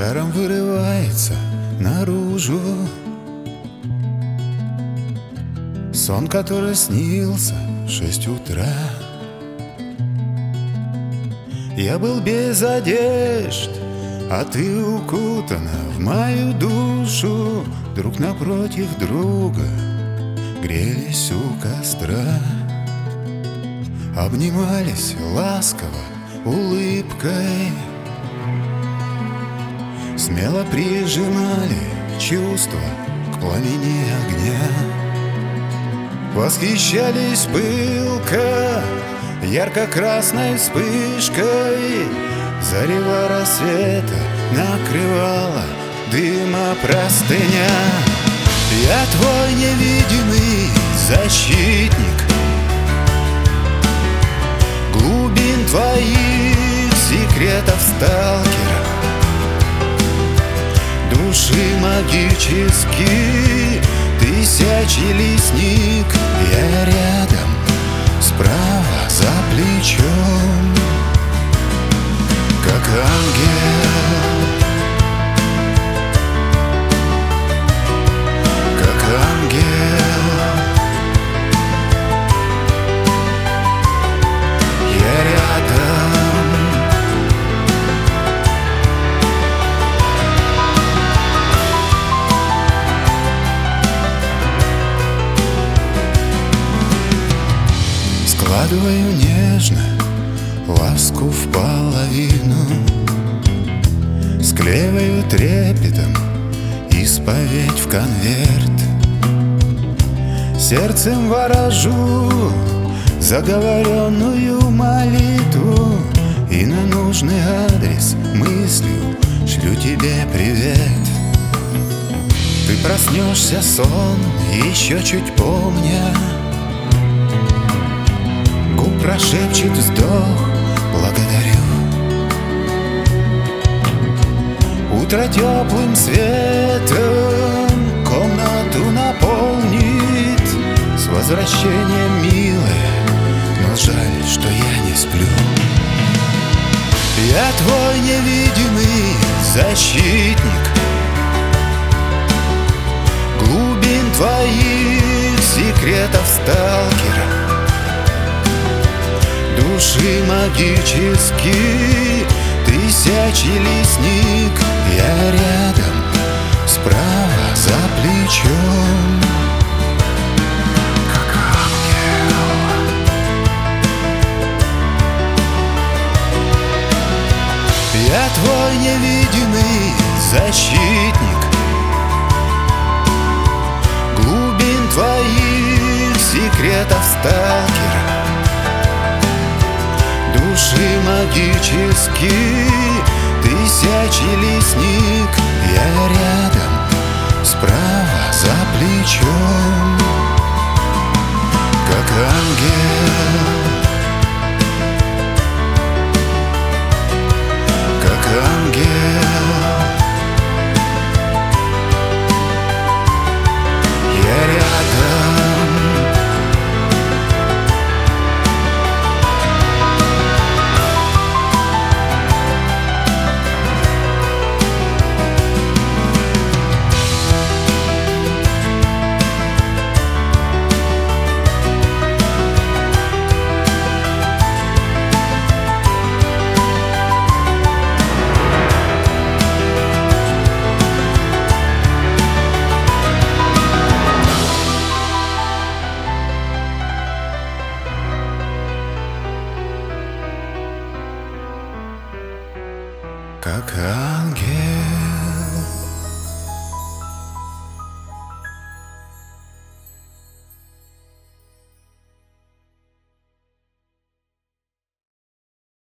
пожаром вырывается наружу. Сон, который снился в 6 утра. Я был без одежд, а ты укутана в мою душу. Друг напротив друга грелись у костра, обнимались ласково улыбкой, смело прижимали чувства к пламени огня. Восхищались пылко ярко-красной вспышкой, зарево рассвета накрывала дыма простыня. Я твой невидимый защитник глубин твоих секретов, сталкера, души магический, тысячий лесник. Я рядом, справа за плечом, как ангел, как ангел. Я рядом. Складываю нежно ласку в половину, склеиваю трепетом исповедь в конверт. Сердцем ворожу заговоренную молитву, и на нужный адрес мыслью шлю тебе привет. Ты проснешься сон, еще чуть помня, губ прошепчет вздох «благодарю». Утро теплым светом комнату наполнит. С возвращением, милая, но жаль, что я не сплю. Я твой невидимый защитник глубин твоих секретов, сталкера, души магический, тысячий лесник. Я рядом, справа за плечом, как ангел. Я твой невидимый защитник глубин твоих секретов, сталкера, души магический, тысячий лесник. Я рядом, справа за плечом, как ангел, как ангел. Я рядом. Как ангел.